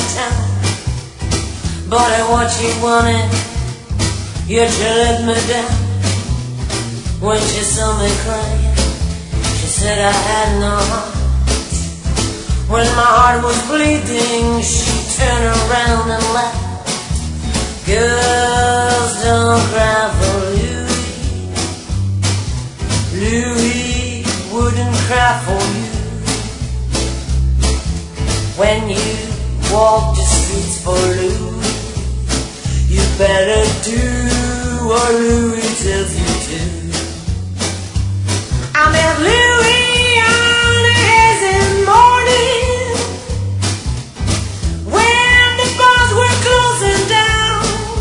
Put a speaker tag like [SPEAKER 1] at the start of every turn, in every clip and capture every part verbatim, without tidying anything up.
[SPEAKER 1] town. But at what you wanted, yet you let me down. When she saw me crying, she said I had no heart. When my heart was bleeding, she turned around and laughed. Girls don't cry for Louie. Louie wouldn't cry for you. When you walk the streets for Louie, you better do what Louie tells you to. I met Louie on a hazy morning when the bars were closing down.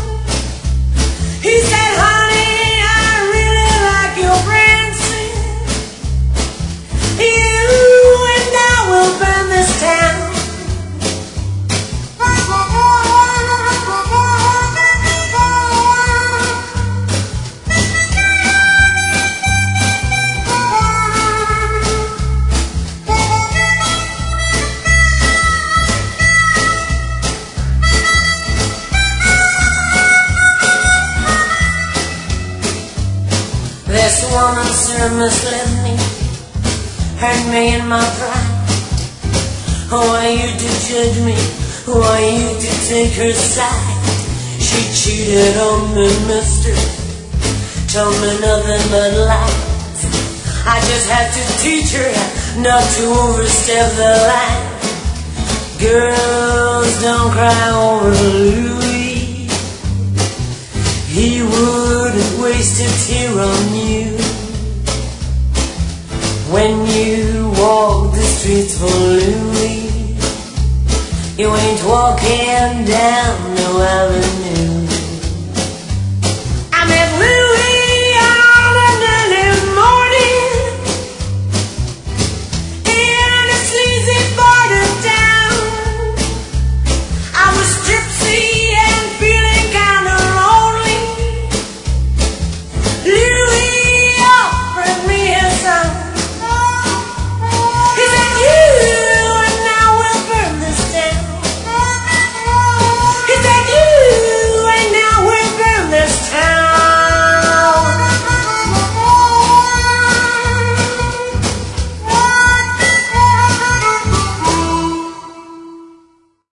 [SPEAKER 1] He said, honey, I really like your prancing. You and I will burn this town. This woman, sir, misled me, hurt me in my pride. Who are you to judge me? Who are you to take her side? She cheated on me, mister, told me nothing but lies. I just had to teach her not to overstep the line. Girls, don't cry over Louie. He wouldn't waste a tear on you. When you walk the streets for Louie, you ain't walking down no avenue.